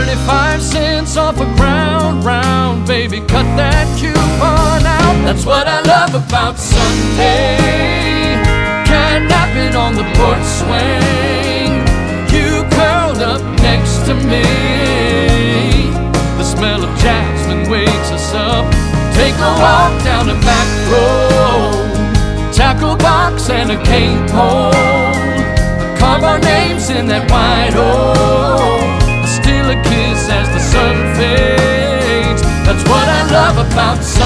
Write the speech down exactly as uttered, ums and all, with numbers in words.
thirty-five cents off a Crown Round, baby, cut that coupon out. That's what I love about Sunday, catnapping on the porch swing, you curled up next to me. The smell of jasmine wakes us up. Take a walk down the back road, tackle box and a cane pole, carve our names in that white oak, steal a kiss as the sun fades. That's what I love about Sunday.